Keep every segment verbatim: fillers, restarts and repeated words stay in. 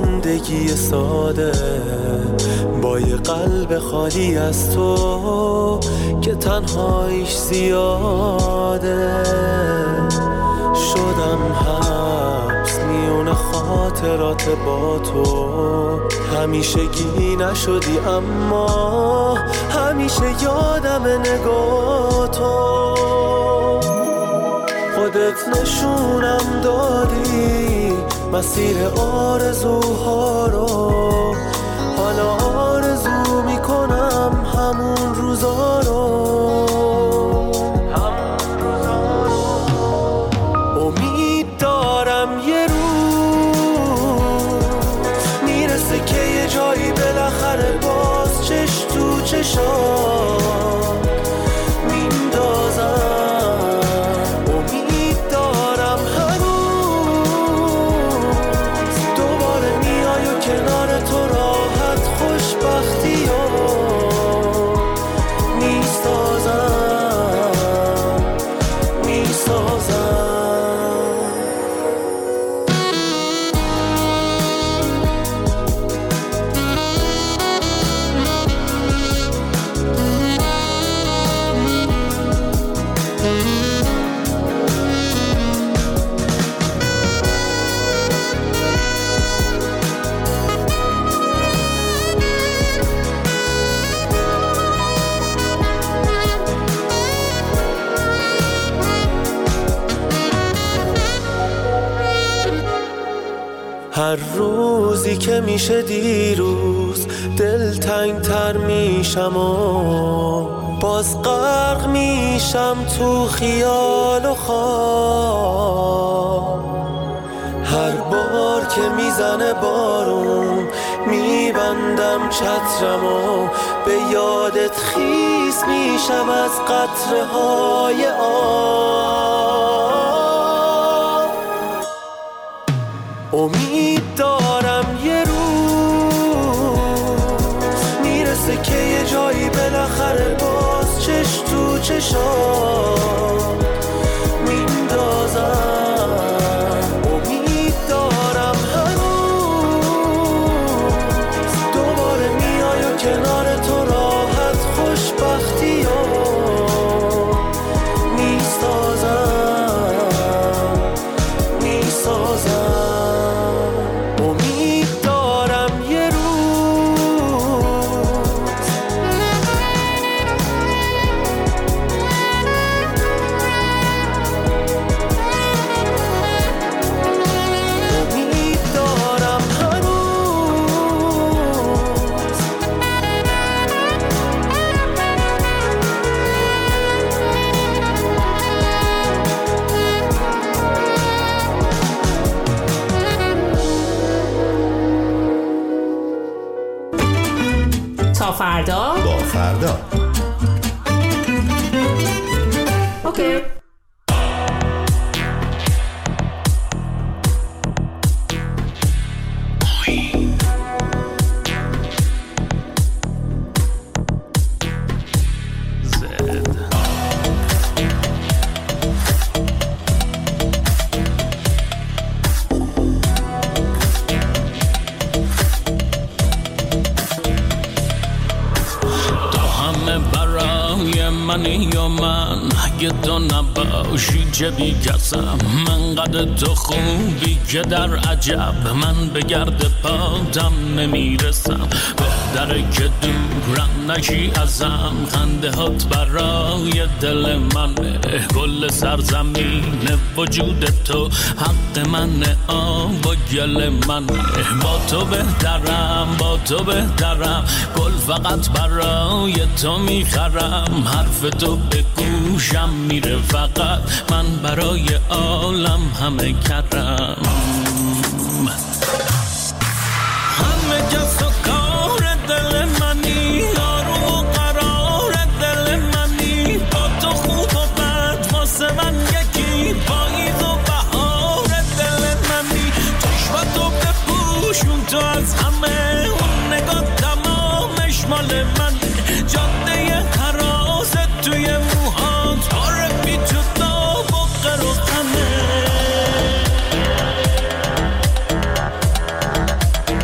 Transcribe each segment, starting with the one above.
زندگی ساده با یه قلب خالی از تو که تنهاییش زیاده. شدم حبس میون خاطرات با تو، همیشگی نشدی اما همیشه یادم نگاه تو. خودت نشونم دادی مسیر آرزوها رو، حالا آرزو میکنم همون روزا رو. امید دارم یه روز میرسه که یه جایی بالاخره باز چش تو چشام میندازم. هر روزی که میشه دیروز دلتنگ تر میشم و باز غرق میشم تو خیال و خواب. هر بار که میزنه بارون میبندم چترم و به یادت خیس میشم از قطره های آب. امید دارم یه روز میرسه که یه جایی بالاخره باز چش تو چشام میندازم. امید دارم هنوز دوباره میای و کنار تو راحت خوشبختی ها میسازم میسازم. فردا با فردا اوکی. منی یا من اگه تو نباشی چه بی کسم. من قد تو خوبی که در عجب من به گرد پاتم نمیرسم. بهتره که دورم نشی ازم، خنده هات برای دل منه. کل سرزمین وجود تو حق منه، آب و گل منه. با تو بهترم با تو بهترم، گل فقط برای تو میخرم. حرف تو به گوشم میره فقط، من برای عالم همه کردم. همه کس و کار دل منی، آروم و قرار دل منی. با تو خوب و بد واسه من یکی، پاییز و بهار دل منی. چشمتو بپوشون تو از همه، اون نگاه تمامش مال من. جاده حراست توی موهات، پاره بی جدا و قر و خمه.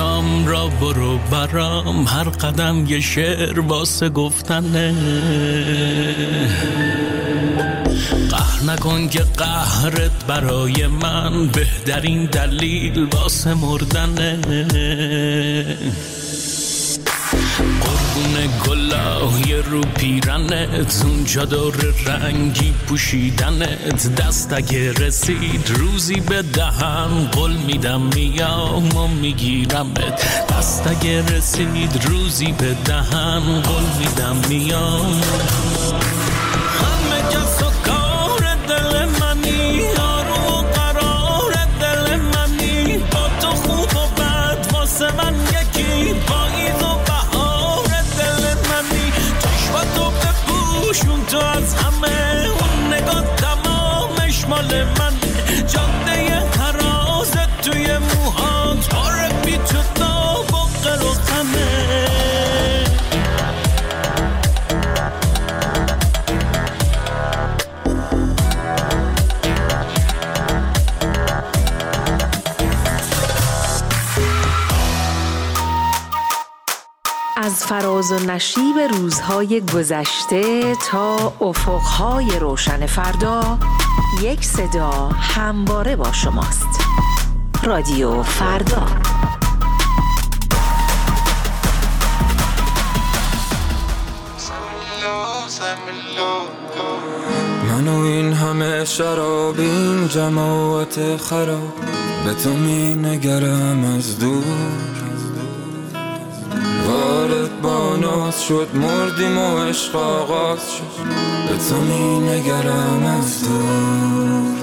چشام را برو برام، هر قدم یه شعر واسه گفتنه. قهر نکن که قهرت برای من بهترین دلیل واسه مردنه. قربون گلای رو پیرنت، اونجا دور رنگی پوشیدنت، دست اگه رسید روزی به دهن قول میدم میام و میگیرمت. دست اگه رسید روزی به دهن قول میدم میام. همه کس و کار دل منی، آروم و قرار دل منی، با تو خوب و بد واسه من یکی، پاییز و بهار دل منی. چشماتو بپوشون تو از همه، اون نگاه تمامش مال من. جاده حرازت توی موهات، پاره بی تو داغ و غر و غمه. از فراز و نشیب روزهای گذشته تا افقهای روشن فردا، یک صدا همواره با شماست. رادیو فردا. من و این همه شراب، این جماعت خراب، به تو می نگرم از دور. وارد با ناز شد مردیم و عشق آغاز شد، به تو می نگرم از دور.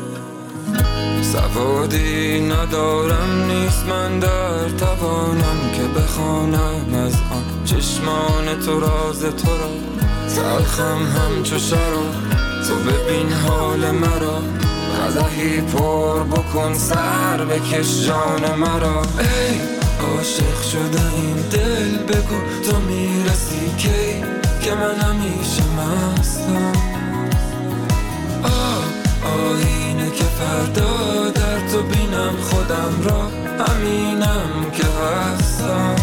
سوادی ندارم نیست من در توانم که بخوانم از آن چشمان تو راز تو را. تلخم همچو شراب، تو ببین حال مرا، قدحی پر بکن سر بکش جان مرا. ای عاشق شده این دل، بگو تو میرسی کی که من همیشه مستم. آه آینه که فردا در تو بینم خودم را، همینم که هستم.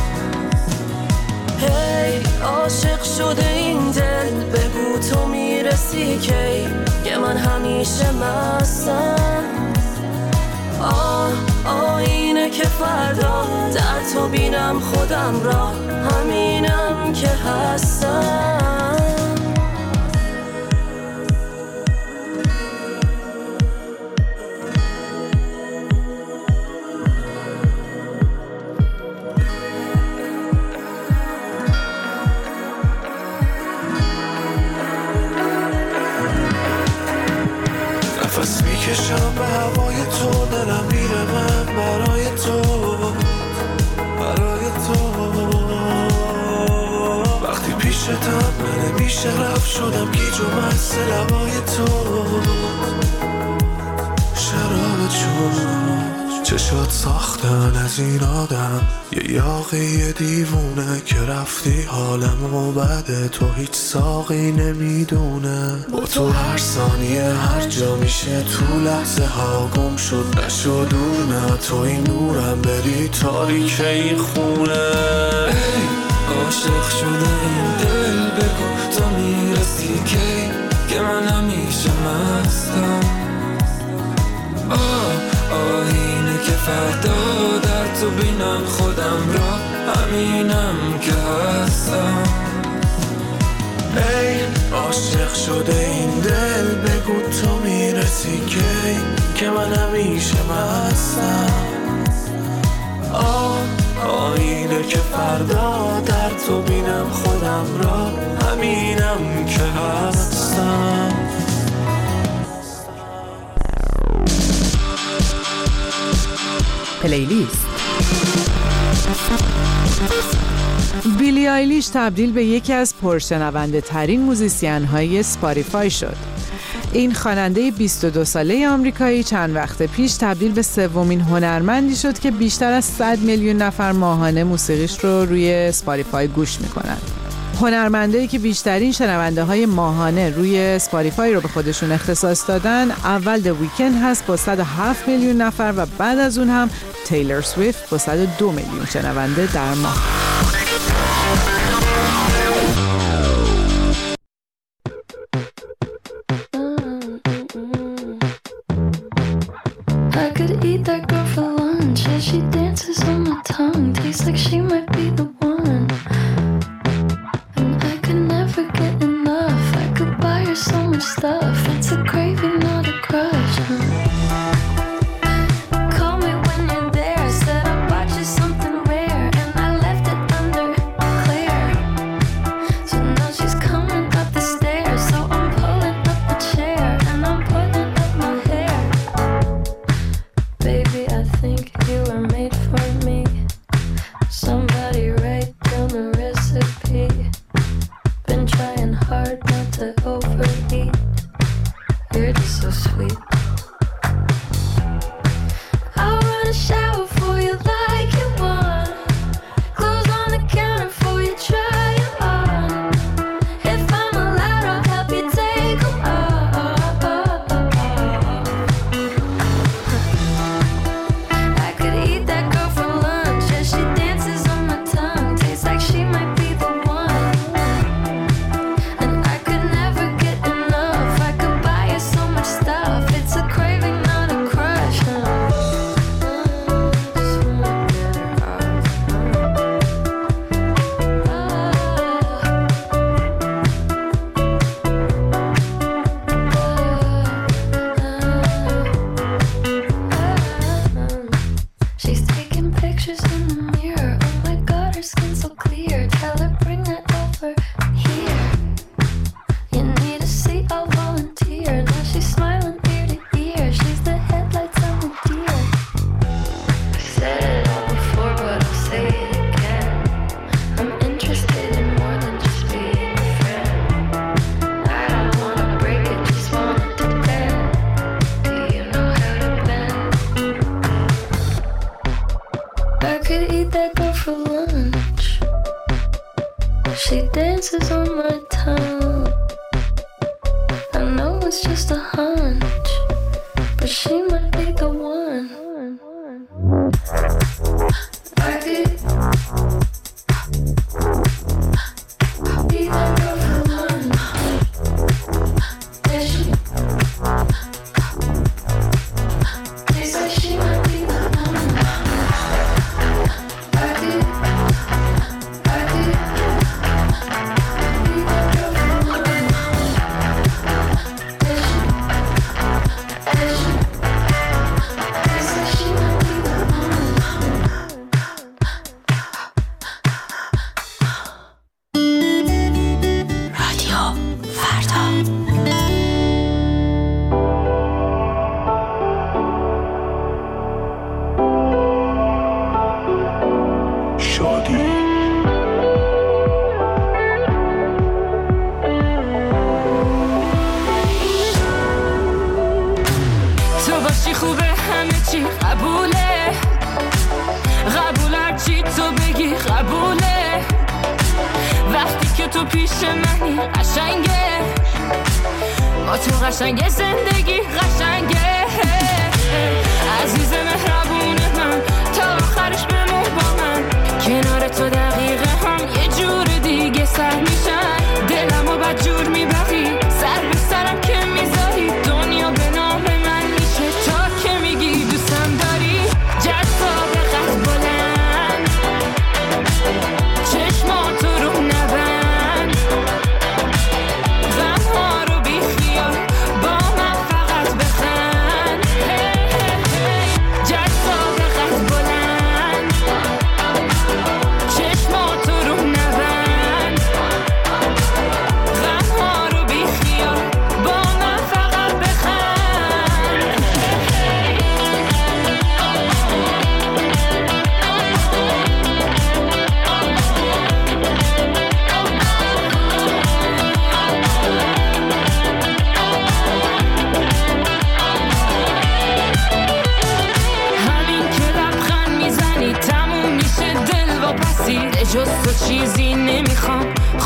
هی عاشق شده این دل، بگو تو میرسی کی که من همیشه مستم. آه آینه که فردا در تو بینم خودم را، همینم که هستم. نفس میکشم به هوای تو، دلم میره من برای تو، برای تو. وقتی پیشتم من نمیشه رفت، شدم گیج و مست لبای تو. شرابت شد چشات ساختن از این آدم، یه یاقی دیوونه که رفتی حالمو بده. تو هیچ ساقی نمیدونه، با تو هر ثانیه هر جا میشه تو لحظه ها گم شد. نشد دور نه تو این نورم، بری تاریک این خونه. ای عاشق شده این دل، بگو تو میرسی کی که من همیشه مستم. آه آینه که فردا در تو بینم خودم را، همینم که هستم. ای عاشق شده این دل، بگو تو میرسی کی که من همیشه مستم. آه آینه که فردا در تو بینم خودم را، همینم که هستم. پلیلیست. بیلی آیلیش تبدیل به یکی از پرشنونده ترین موزیسین های اسپاتیفای شد. این خواننده بیست و دو ساله آمریکایی چند وقت پیش تبدیل به سومین هنرمندی شد که بیشتر از صد میلیون نفر ماهانه موسیقیش رو روی اسپاتیفای گوش میکنن. هنرمندایی که بیشترین شنونده های ماهانه روی اسپاتیفای رو به خودشون اختصاص دادن، اول The Weeknd هست با صد و هفت میلیون نفر و بعد از اون هم تیلر سویفت با صد و دو میلیون شنونده در ماه.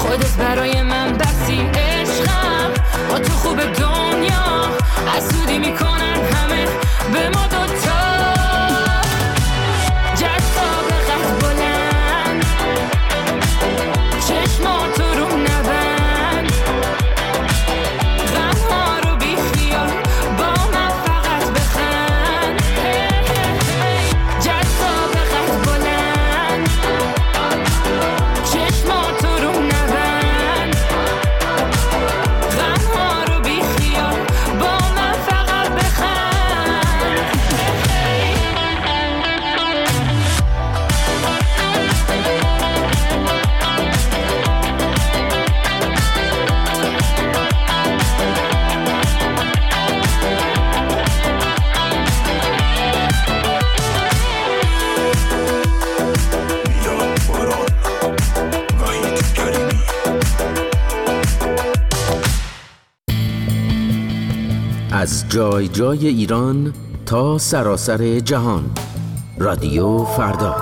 خودت برای من بسی عشقم، با تو خوب دنیا حسودی میکنن همه به ما دوتا. جذاب قد بلند چشماتو رو نبند، غمها رو بی خیال با من فقط بخند. جذاب قد بلند چشماتو رو نبند، غمها رو بی خیال با من فقط بخند. از جای جای ایران تا سراسر جهان، رادیو فردا.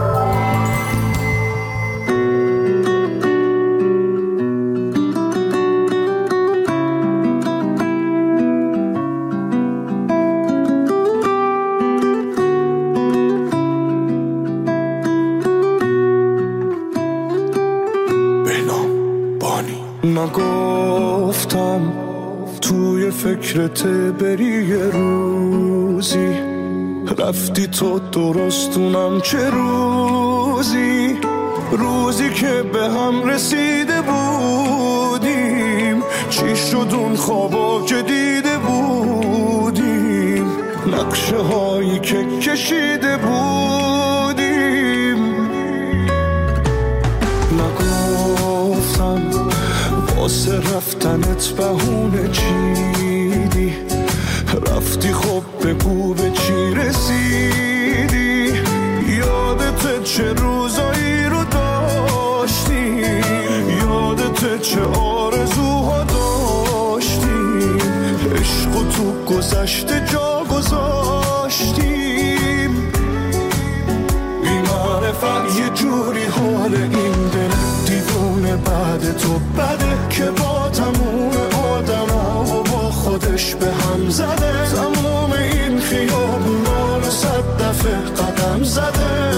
بهنام بانی. نگفتم توی فکرت بری یه روزی، رفتی تو درستونم چه روزی، روزی که به هم رسیده بودیم، چی شد اون خوابا که دیده بودیم، نقشه هایی که کشیده بودیم. نگفتم واسه رفتنت بهونه چیدی، رفتی خب بگو به چی رسیدی، یادت چه روزایی رو داشتیم، یادت چه آرزوها داشتیم، عشق و تو گذشته جا گذاشتیم. بی‌معرفت یه جوری حال این دل دیوونه بعد تو بده، که با تموم آدم ها و با خودش به هم زده، تموم این خیابونا رو صد دفعه قدم زده.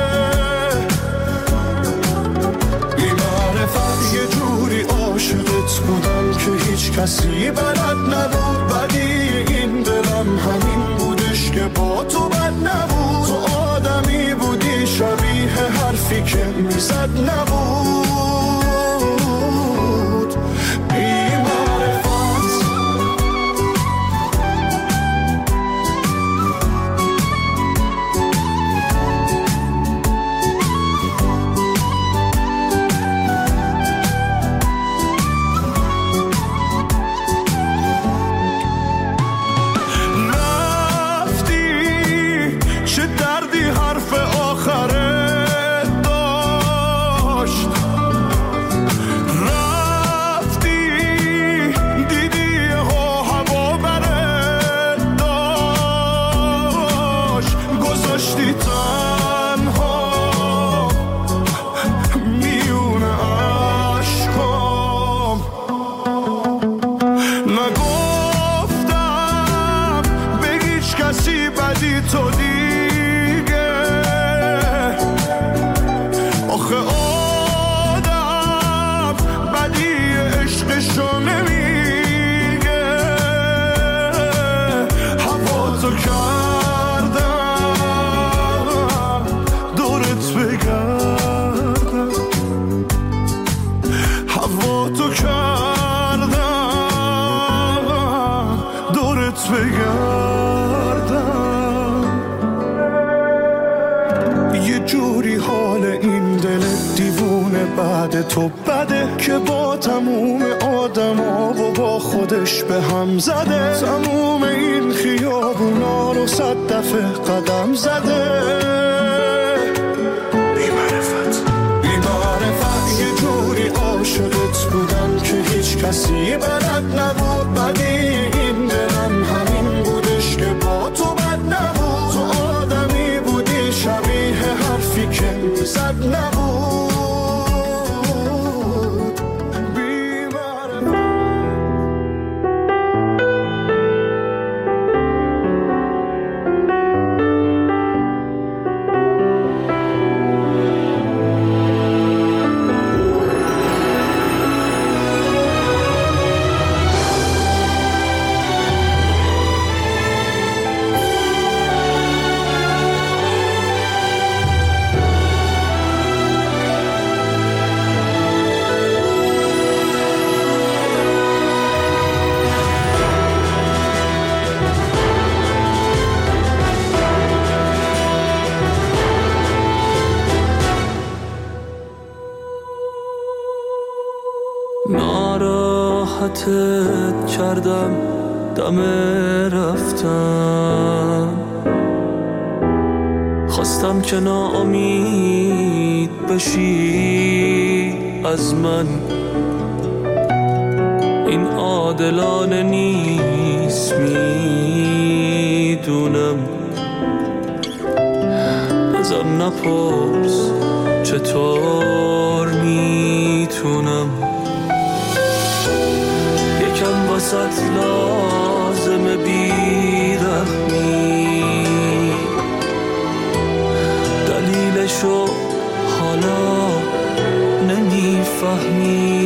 بی‌معرفت یه جوری عاشقت بودم که هیچ کسی بلد نبود، بدی این دلم همین بودش که با تو بد نبود، تو آدمی بودی شبیه حرفی که میزد نبود. بعد تو بده که با تموم آدم ها و با خودش به هم زده، تموم این خیابونا رو صد دفعه قدم زده. بی‌معرفت بی‌معرفت یه جوری عاشقت بودم که هیچ کسی بلد نبود، بدی این دلم همین بودش که با تو بد نبود، تو آدمی بودی شبیه حرفی که میزد نبود. راحتت کردم دم رفتن، خواستم که ناامید بشی از من، این عادلانه نیست میدونم، ازم نپرس چطور میتونم، یکم واسط لازمه بیرحمی، دلیلشو حالا نمیفهمی،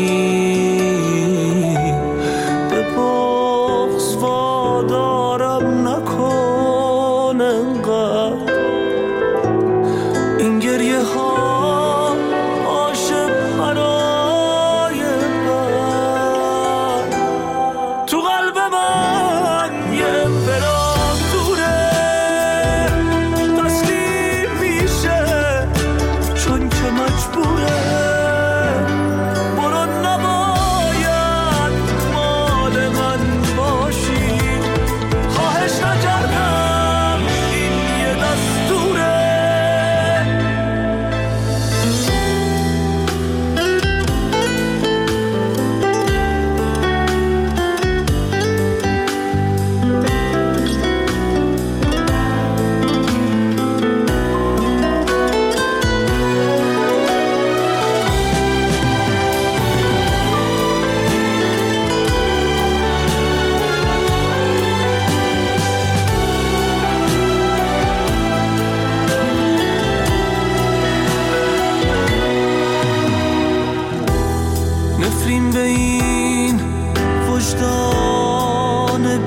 به بغض وادارم نکن انقدر، این گریه ها عاشق برای من، تو قلب من یه امپراتوره تسلیم میشه چون که مجبوره، برو نباید مال من باشی، خواهش نکردم این یه دستوره. نفرین به این وجدان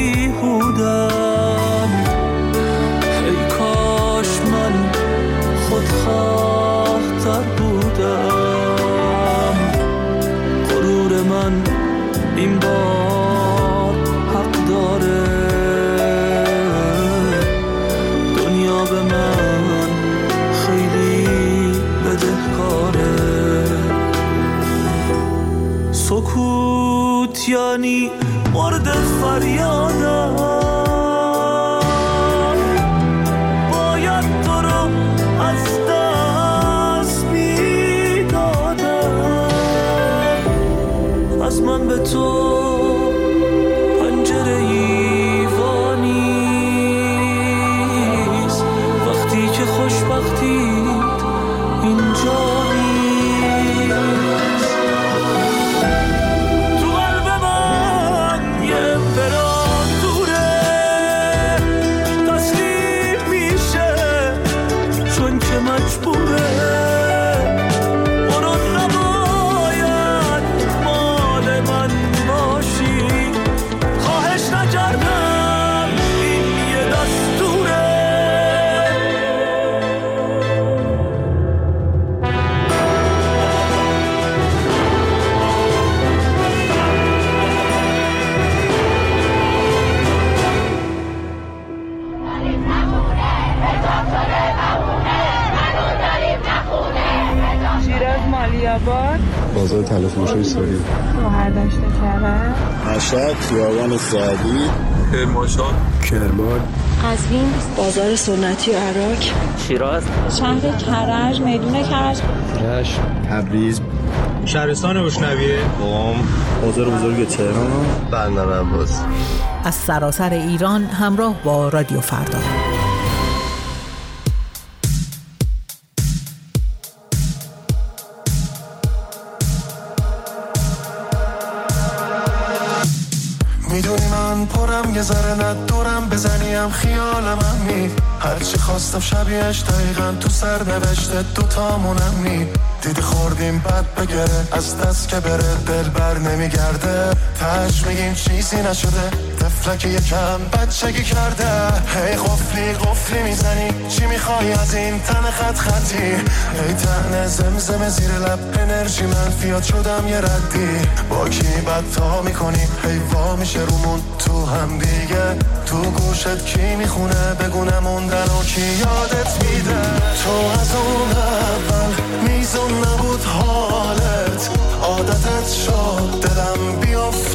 بیهودم، ای کاش من خودخواه‌تر بودم، غرور من این بار حق داره، دنیا به من خیلی بدهکاره، سکوت یعنی مورد فریادم، باید تو رو از دست میدادم، از من به تو پنجره ایوانیست، وقتی که خوشبختیت اینجا بازار طلا فروشی سوری، گوهر داشته کرده، مشهد، خیابان سعدی، کرمانشاه، کرمان، قزوین، بازار سنتی عراق، شیراز، شهر کرج، میدون کرج، رشت، تبریز، شهرستان روشنویه، قم، بازار بزرگ تهران، بندر عباس. از سراسر ایران همراه با رادیو فردا. میدونی من پرم یه ذره ندورم بزنیم خیالم همی، هرچی خواستم شبیهش دقیقا تو سر نوشته دوتامونم نی، دیدی خوردیم بد بگره از دست که بره دل بر نمیگرده، تاش میگیم چیزی نشده طفلک یکم بچگی کرده، هی قفلی قفلی میزنی چی میخوای از این تن خط خطی، هی تن زمزم زیر لب انرژی منفیات شدم یه ردی، با کی بدتا میکنی هی وا میشه رومون تو هم دیگه، تو گوشت کی میخونه بگونه موندن و کی یادت میده، تو از اون اول میزون نبود حالت عادتت شد دلم بیافت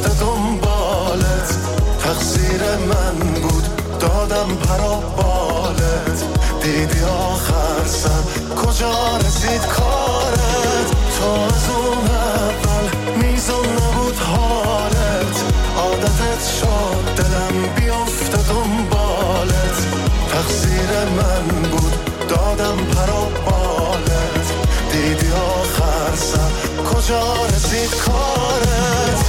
رسید کارت، تا از اون اول میزون نبود حالت، عادتت شد دلم بیفته دنبالت، تقصیر من بود دادم پر و بالت، دیدی آخر سر کجا رسید کارت.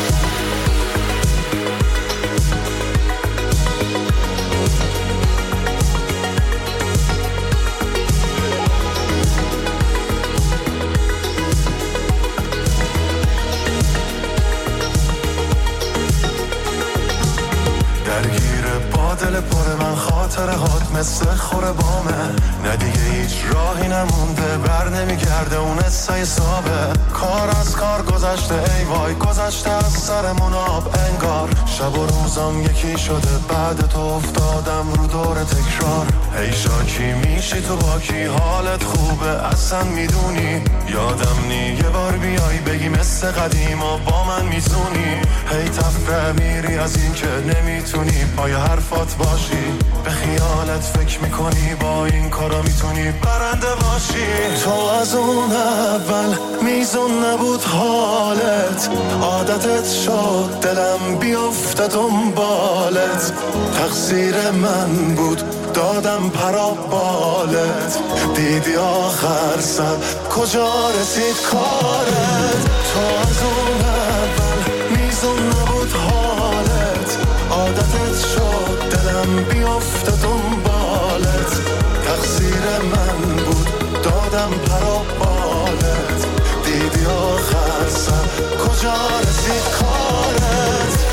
دل پر من خاطره هات مثل خوره بامه، نه دیگه هیچ راهی نمونده بر نمیگرده اون حسای صابه، کار از کار گذشته ای وای گذشته از سرمون آب انگار، شب و روزم یکی شده بعد تو افتادم رو دور تکرار، ای شاکی میشی تو با کی حالت خوبه اصلا میدونی، یادم نی یه بار بیای بگی مثل قدیم و با من میزونی، هی تفره میری از این که نمیتونی پای حرفات باشی، به خیالت فکر میکنی با این کارا میتونی برنده باشی، تو از اون اول میزون نبود حالت، عادتت شد دلم بیفته دنبالت، تقصیر من بود دادم پرا بالت، دیدی آخر سر کجا رسید کارت، تو از اون اول میزون نبود حالت، عادتت شد دلم بیفته دنبالت، تقصیر من بود دادم پرا بالت، دیدی آخر سر کجا رسید کارت.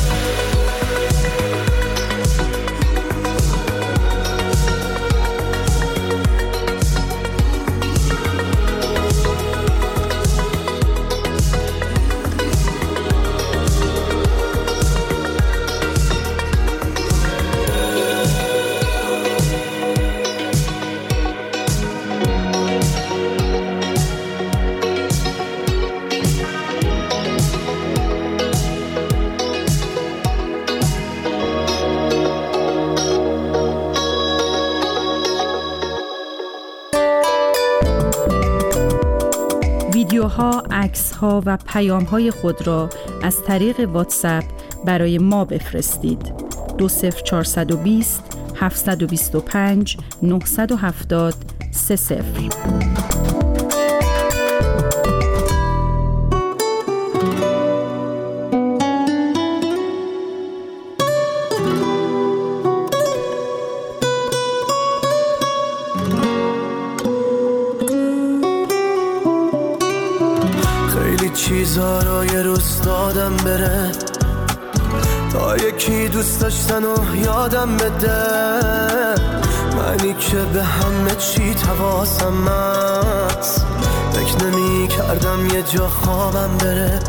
ویدیوها، عکس‌ها و پیام‌های خود را از طریق واتساپ برای ما بفرستید. دو صفر چهارصد و بیست هفتصد و بیست و پنج نهصد و هفتاد سه صفر. چیزا رو یه روز دادم بره تا یکی دوست داشتن و یادم بده، منی که به همه چی حواسم هست، فکر نمی کردم یه جا خوابم بره،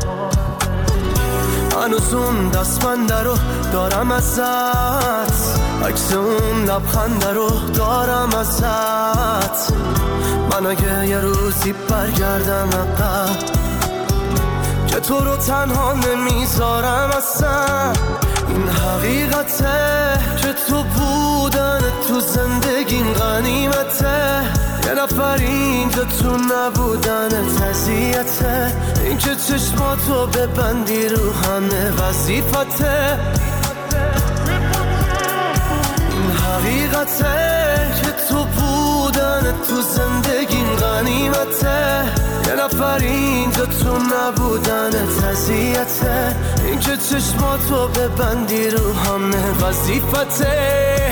هنوز اون دستبنده رو دارم ازت، عکس اون لبخنده رو دارم ازت، من اگه یه روزی برگردم عقب که تو رو تنها نمیذارم اصلا، این حقیقته که تو بودن تو زندگیم غنیمته، یه نفر اینجا تو نبودن اذیته، این که چشماتو ببندی رو همه وظیفته، این حقیقته که تو بودن تو زندگیم غنیمته، یه نفر اینجا تو نبودن اذیته، این که چشماتو ببندی رو همه وظیفته.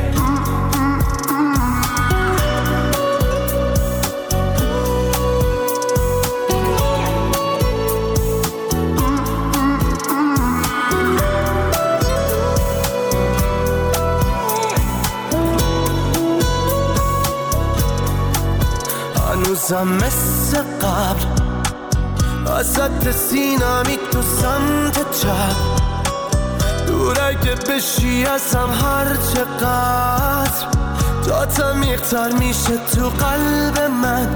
هنوزم مثل قبل ازت سینمی تو سمت چپ، دور اگه بشی ازم هر چقدر، جاتم میختر میشه تو قلب من،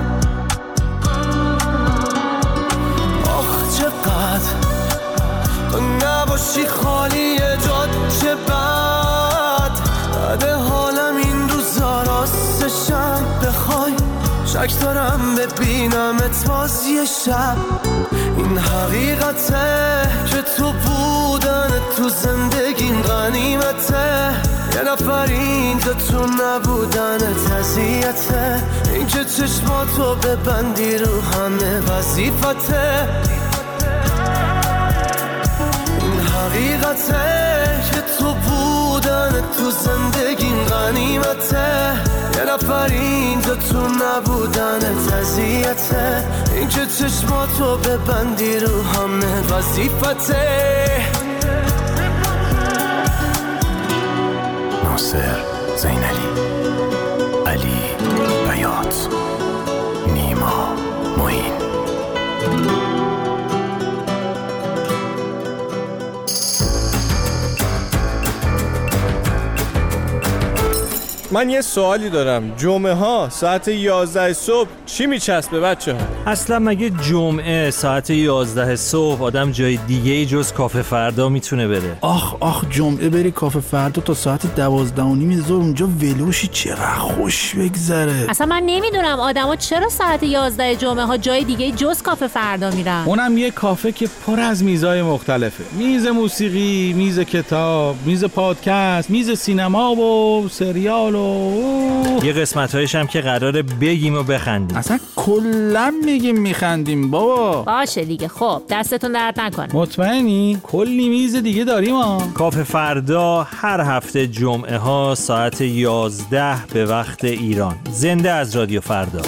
آخ چقدر تو نباشی خالی جات چه بد، بعد حالم این روزا راستشم بخوای تک دارم ببینمت باز یه شب. این حقیقته که تو بودن تو زندگیم غنیمته. یه نفر اینجا تو نبودنت اذیته. این که چشماتو ببندی رو همه وظیفته. این حقیقته که تو بودن تو زندگیم غنیمته. یه نفر اینجا تو نبودنت اذیته. این که چشماتو ببندی رو همه وظیفته. ناصر زینالی، علی بیات، نیما معین. من یه سوالی دارم. جمعه ها ساعت یازده صبح چی میچسبه بچه ها؟ اصلا مگه جمعه ساعت یازده صبح آدم جای دیگه ای جز کافه فردا میتونه بره؟ آخ آخ جمعه بری کافه فردا تا ساعت دوازده و نیم ظهر اونجا ولوشی چقدر خوش بگذره. اصلا من نمیدونم آدما چرا ساعت یازده جمعه ها جای دیگه جز کافه فردا میرن. اونم یه کافه که پر از میزای مختلفه. میز موسیقی، میز کتاب، میز پادکست، میز سینما و سریال و یه قسمت‌هایش هم که قراره بگیم و بخندیم. اصلا کلا میگیم میخندیم بابا. باشه دیگه. خب دستتون درد نکنه. مطمئنی؟ کلی میز دیگه داریم ها. کافه فردا هر هفته جمعه ها ساعت یازده به وقت ایران. زنده از رادیو فردا.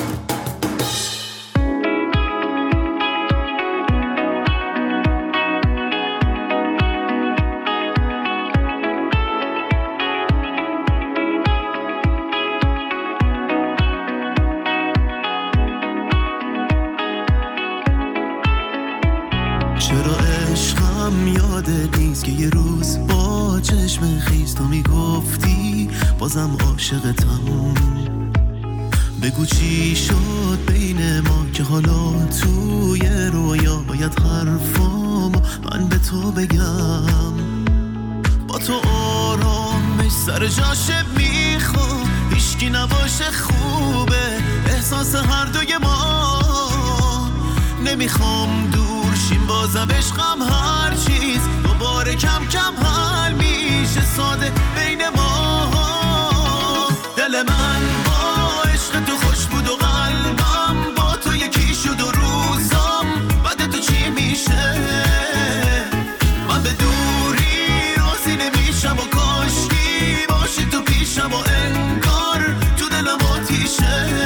چرا عشقم یادت نیست که یه روز با چشم خیز تو میگفتی بازم عاشقتم. بگو چی شد بین ما که حالا توی رویا باید حرفام من به تو بگم. با تو آرامش سر جاشه میخوام، هیچکی نباشه خوبه احساس هر دوی ما. نمیخوام دور شیم بازم عشقم هر چیز دوباره کم کم حل میشه ساده بین ما. دل من با عشق تو خوش بود و قلبم با تو یکی شد و روزم بعد تو چی میشه. من به دوری راضی نمیشم و کاشکی باشی تو پیشم و انگار تو دلم آتیشه.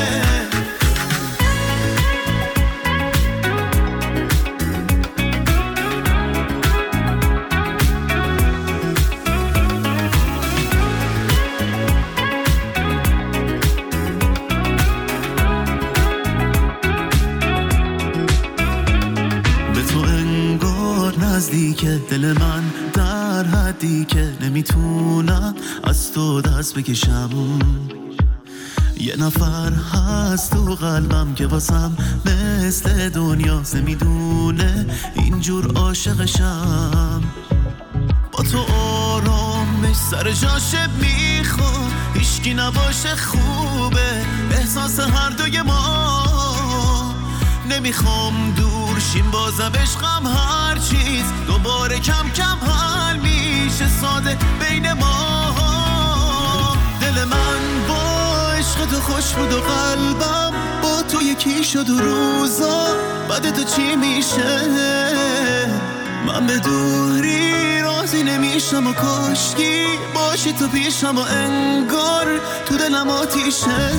نزدیکه دل من در حدی که نمیتونم از تو دست بکشم. یه نفر هست تو قلبم که واسم مثل دنیاست، نمیدونه اینجور عاشقشم. با تو آرامش سر جاشه میخوام، هیچکی نباشه خوبه احساس هر دوی ما. نمیخوام دور شیم بازم عشقم هر چیز دوباره کم کم حل میشه ساده بین ما. دل من با عشق تو خوش بود و قلبم با تو یکی شد و روزا بعد تو چی میشه. من به دوری راضی نمیشم و کاشکی باشی تو پیشم و انگار تو دلم آتیشه.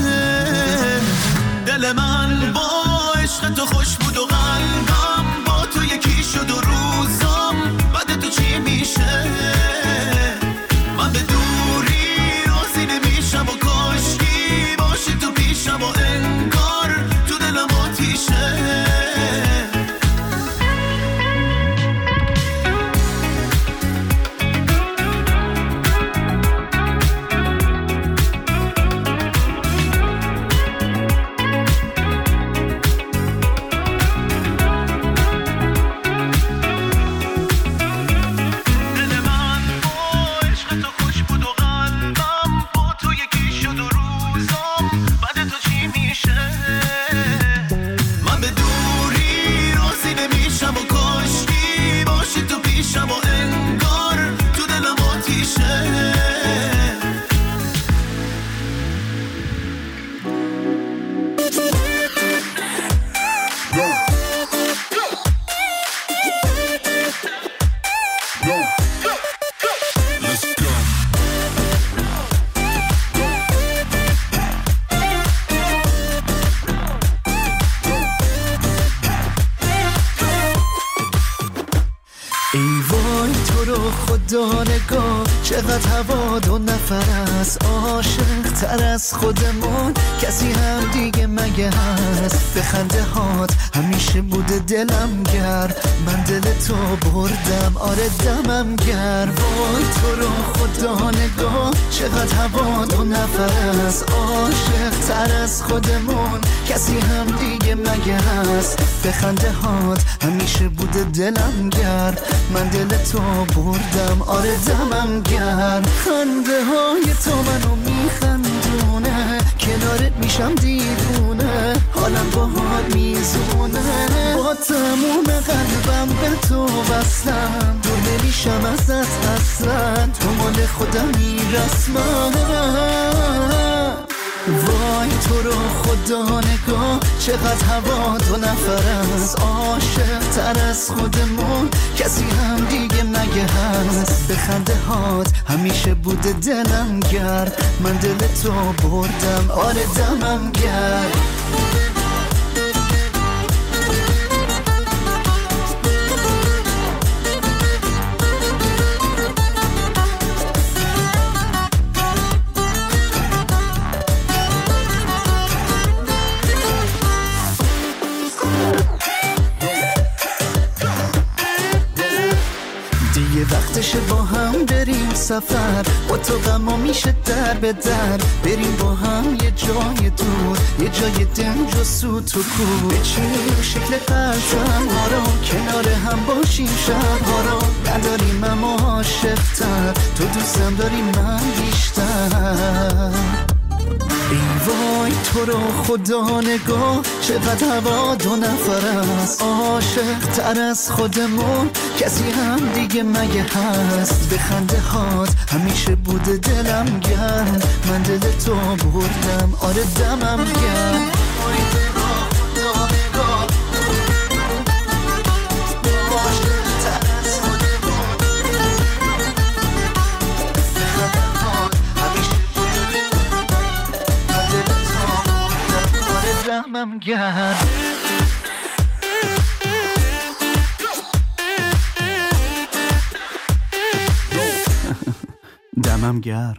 دل من با عشق تو خوش بود و قلبم با تو یکی شد و روزم بعد تو چی میشه. من به دوری راضی نمیشم و کاشکی باشی تو پیشم و انگار تو دلم آتیشه. خدا نگاه چقدر هوا دو نفر است، عاشق تر از خودمون کسی هم دیگه مگه هست؟ به خنده هات همیشه بوده دلم گرم، من دل تو بردم آره دمم گرم. وای تو رو خدا نگاه چقدر هوا دو نفر است، عاشق تر از خودمون کسی هم دیگه مگه هست؟ به خنده هات همیشه بوده دلم گرم، من دل تو بردم آره دمم گرم. خنده های تو منو میخندونه، کنارت میشم دیوونه، حالم باهات میزونه، با تموم قلبم به تو وصلم، دور نمیشم ازت اصلا، تو مال خودمی رسما. وای تو رو خدا نگاه چقدر هوا دو نفر است، عاشق تر از خودمون کسی هم دیگه مگه هست؟ به خنده هات همیشه بوده دلم گرم، من دل تو بردم آره دمم گرم. وقتشه با هم بریم سفر، با تو غما میشه در به در، بریم با هم یه جای دور، یه جای دنج و سوت و کور، بچینیم شکل قلبم ها رو، کنار هم باشیم شب ها رو، نداریم اما عاشق‌تر، تو دوستم داری من بیشتر. ای وای تو رو خدا نگاه چقدر هوا دو نفر است، عاشق تر از خودمون کسی هم دیگه مگه هست؟ به خنده هات همیشه بوده دلم گرم، من دل تو بردم آره دمم گرم. وای تو رو خدا نگاه عاشق تر از خودمون به خنده هات همیشه بوده دمم گرم. دمم گرم.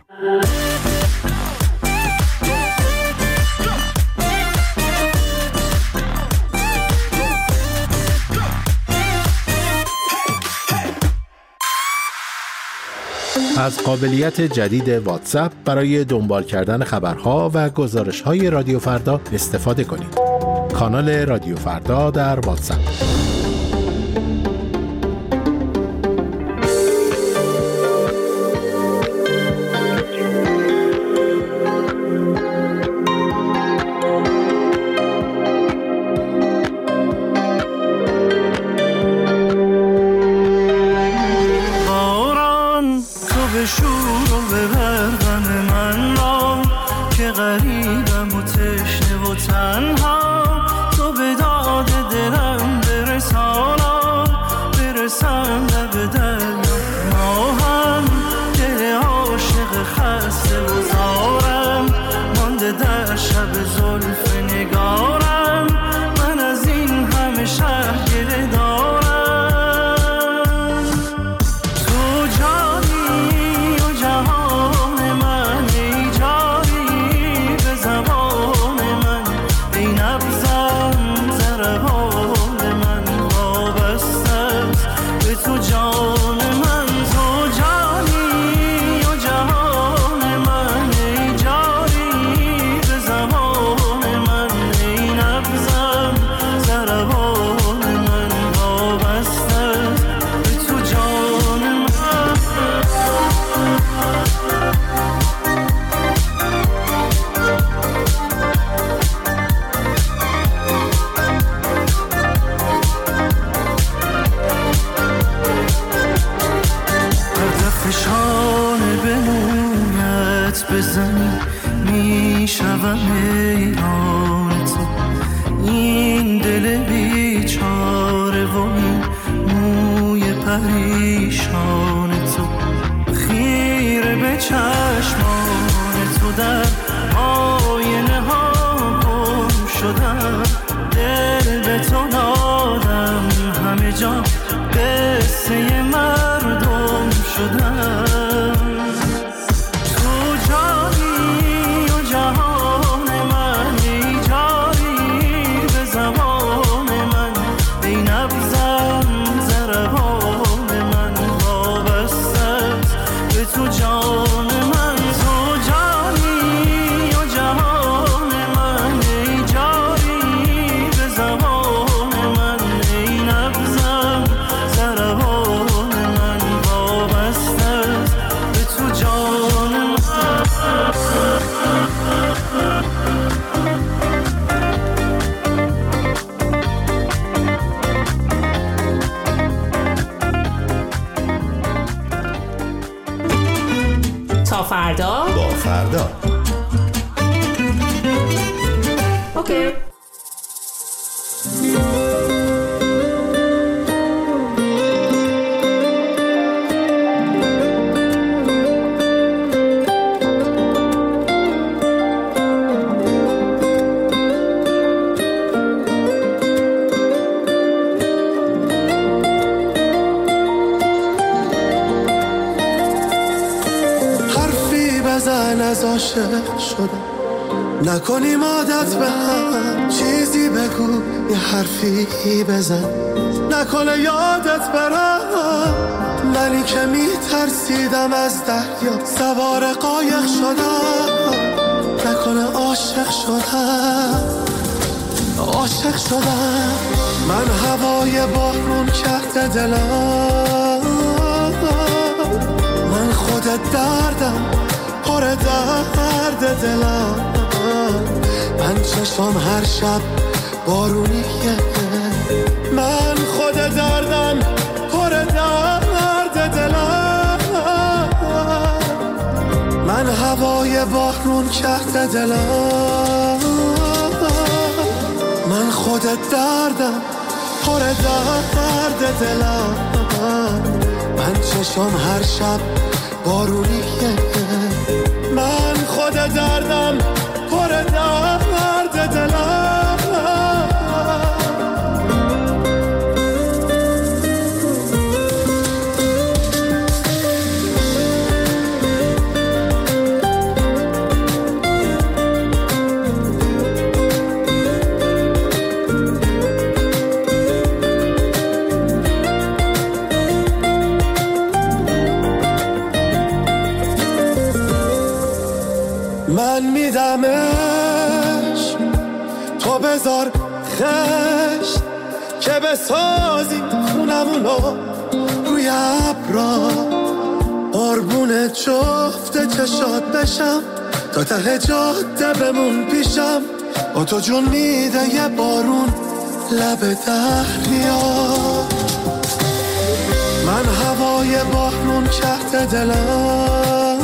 از قابلیت جدید واتساپ برای دنبال کردن خبرها و گزارش‌های رادیو فردا استفاده کنید. کانال رادیو فردا در واتساپ. قصه مردم فردا با فردا. اوکی. از عاشق شدم نکنیم عادت به هم، چیزی بگو یه حرفی بزن نکنه یادت برم. منی که می ترسیدم از دریا سوار قایق شدم، نکنه عاشق شدم عاشق شدم. من هوای بارون کرده دلم، من خودت دردم پر درد دلم. من چشم هر شب بارونیه، من خود دردم پر درد دلم. من هوای بارون کرده دلم، من خود دردم پر درد دلم. من چشم هر شب بارونیه، من خود دردم پر درد دلم. من میدمش تو بذار خشت که بسازی خونمونو روی ابرا، قربون جفت چشات بشم تا ته جاده بمون پیشم. با تو جون میده یه بارون لب دریا، من هوای بارون کرده دلم،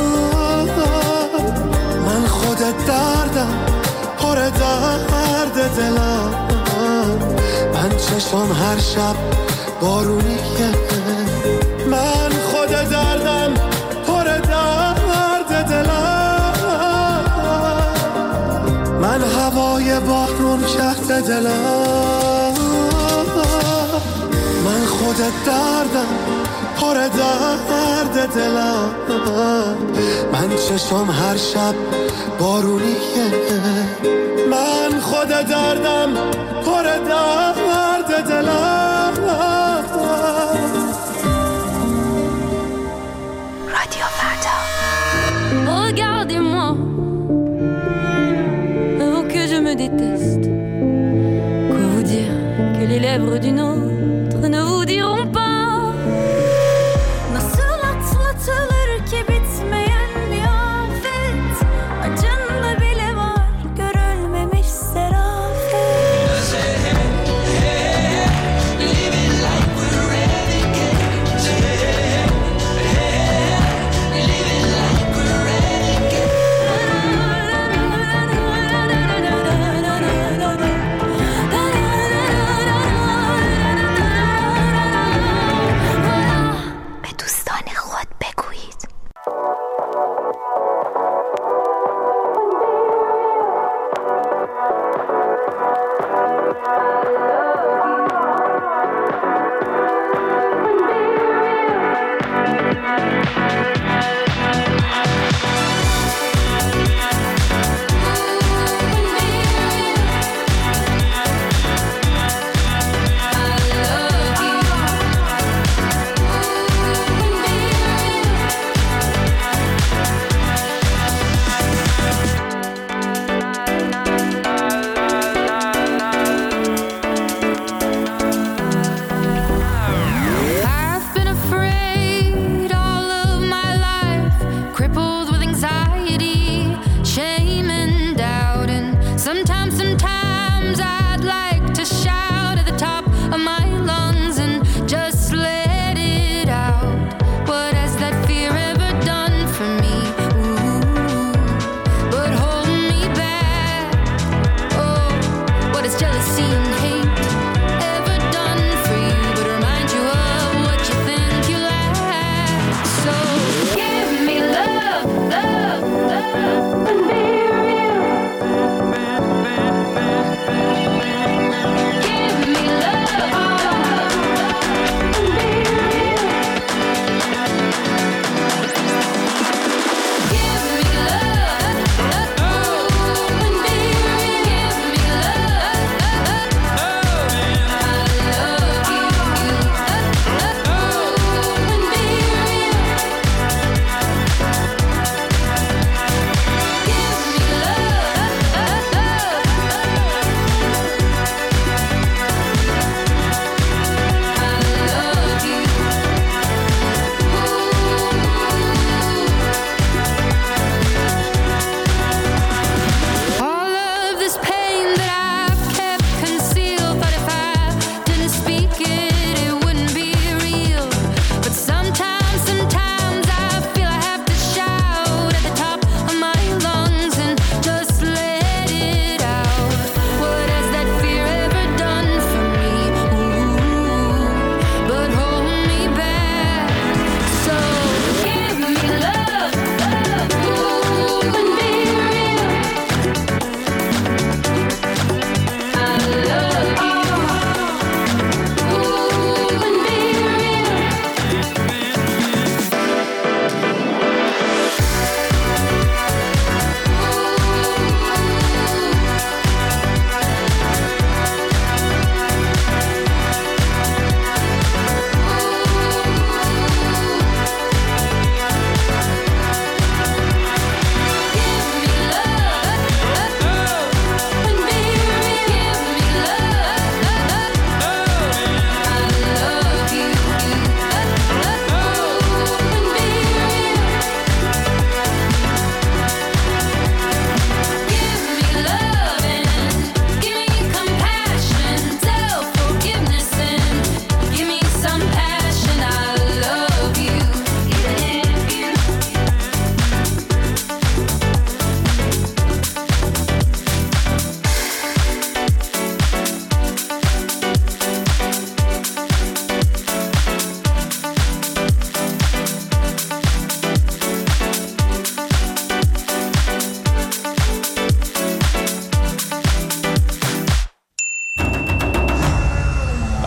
من خودت دردم پر درد دلم. من چشم هر شب بارونیه، من خود دردم پر درد دلم. من هوای بارون کرده دلم، من خودت دردم پر درد دلم. من چشم هر شب بارونیه، من خود دردم پر درد دلم. رادیو فردا. Regardez-moi, oh que je me déteste. Quoi vous dire que les lèvres d'une autre ne vous diront pas.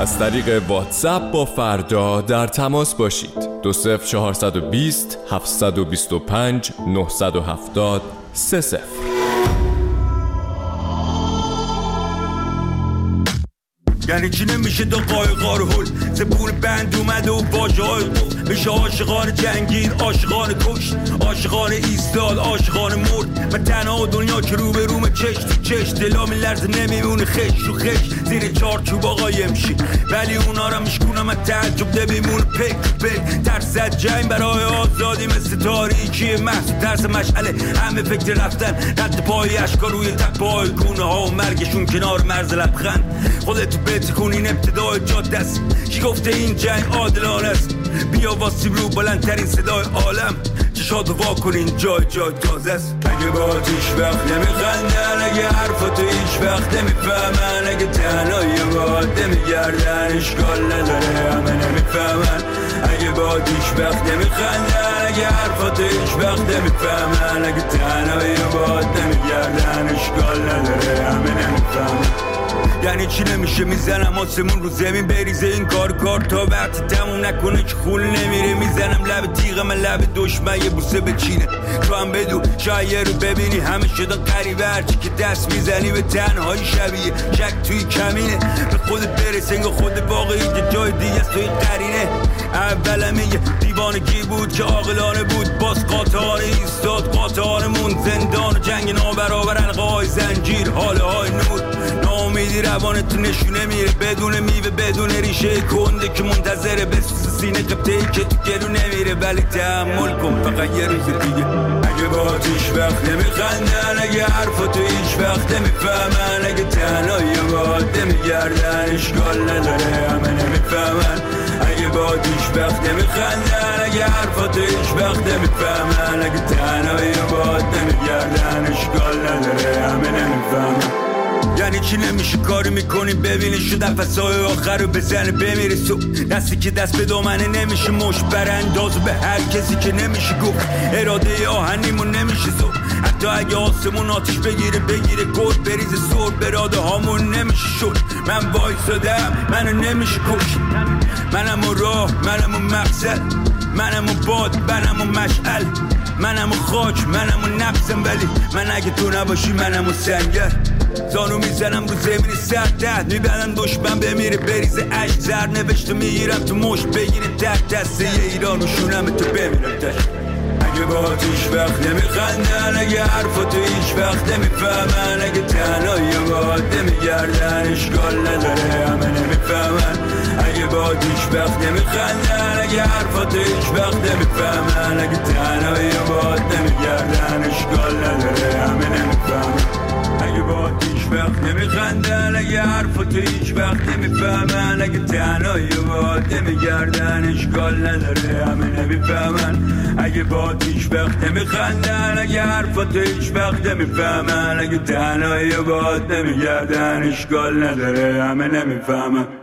از طریق واتساپ با فردا در تماس باشید. دو صفر چهارصد و بیست هفتصد و بیست و پنج نهصد و هفتاد سه صفر. یعنی چی نمیشه دو قایقار هل زبون بند اومده و واجه های قفل بشه عاشقان جنگیر، عاشقان کشت، عاشقان ایستاد، عاشقان مرد. من تنها دنیا که رو به روم چش تو چش دلا میلرزه نمیمونه خش و خش زیر چارچوب آقای امشی، ولی اونا را میشکونم از تعجب نمیمونه پک پک. ترس از جنگ برای آزادی مثل تاریکی محض ترس مشعله همه فکر رفتن رد پای اشکا روی تپای گونه ها و مرگشون کنار مرز لبخند. خودتو بتکن این ابتدای جاده است، کی گفته این جنگ عادلانه است؟ بیا واسیم رو بلندترین صدای عالم، چشاتو وا کن این جای جای تازه است. اگه باهات هیچ وقت نمیخندن، اگه حرفاتو هیچ وقت نمیفهمن، اگه تنهایی باهات نمیگردن اشکال نداره همه نمیفهمن. اگه باهات هیچ وقت نمیخندن، اگه حرفاتو هیچ وقت نمیفهمن، اگه تنهایی باهات نمیگردن اشکال نداره همه نمیفهمن. یعنی چی نمیشه میزنم آسمون رو زمین بریزه این کار کار تا وقت تموم نکنه که خول نمیره. میزنم لب تیغم لب دشمن یه بوسه بچینه تو هم بدو شاید رو ببینی همه شده قریبه هرچی که دست میزنی به تنهایی شبیه شک توی کمینه. به خودت برس انگا خود واقعی که جای دیگه است توی قرینه. اولم یه دیوانگی بود که عاقلانه بود، باز قاطعانه ایستاد قاطعانمون زندان و جنگ نابرابر حلقه های زنجیر حاله های نور. ناامیدی روانت نشونه میره بدون میوه بدون ریشه کنده که منتظره بسوز سینه قبطه‌ای که تو گلو نمیره، ولی تحمل کن فقط یه روز دیگه. اگه باهات هیچ وقت نمیخندن، اگه حرفاتو هیچ وقت نمیفهمن، اگه تنهایی باهات نمیگردن اشکال نداره همه نمیفهمن. اگه باهات هیچ وقت نمیخندن، اگه حرفاتو هیچ وقت نمیفهمن، اگه تنهایی باهات نمیگردن اشکال نداره همه نمیفهمن. یعنی چی نمیشه کاری میکنی ببینی شو نفسای آخر رو بزنه بمیره سو دستی که دست به دامنه نمیشه مش براندازو به هر کسی که نمیشه گفت اراده آهنیمون نمیشه زو. حتی اگه آسمون آتیش بگیره بگیره گرد بریزه سر براده هامون نمیشه شد. من وایسادم منو نمیشه کشت، منم و راه منم و مقصد، منم و باد منم و مشعل، منم و خاک منم و نفسم، ولی من اگه تو نباشی منم و سنگر. زانو میزنم رو زمین سر تحت میبندن دشمن بمیره بریزه عشق زر نوشته میگیرم تو مشت بگیره تک دسته ایران و شونم تو بمیرم تشت. اگه باهات هیچ وقت نمیخندن، اگه حرفاتو هیچ وقت نمیفهمن، اگه تنهایی باهات نمیگردن اشکال نداره همه نمیفهمن. اگه باهات هیچ وقت نمیخندن، اگه حرفاتو هیچ وقت نمیفهمن، اگه تنهایی باهات نمیگردن اشکال نداره همه نمیفهمن. اگه باهات هیچ وقت نمیخندن، اگه حرفاتو هیچ وقت نمیفهمن، اگه تنهایی باهات نمیگردن اشکال نداره همه نمیفهمن. اگه باهات هیچ وقت نمیخندن، اگه حرفاتو هیچ وقت نمیفهمن، اگه تنهایی باهات نمیگردن اشکال نداره همه نمیفهمن.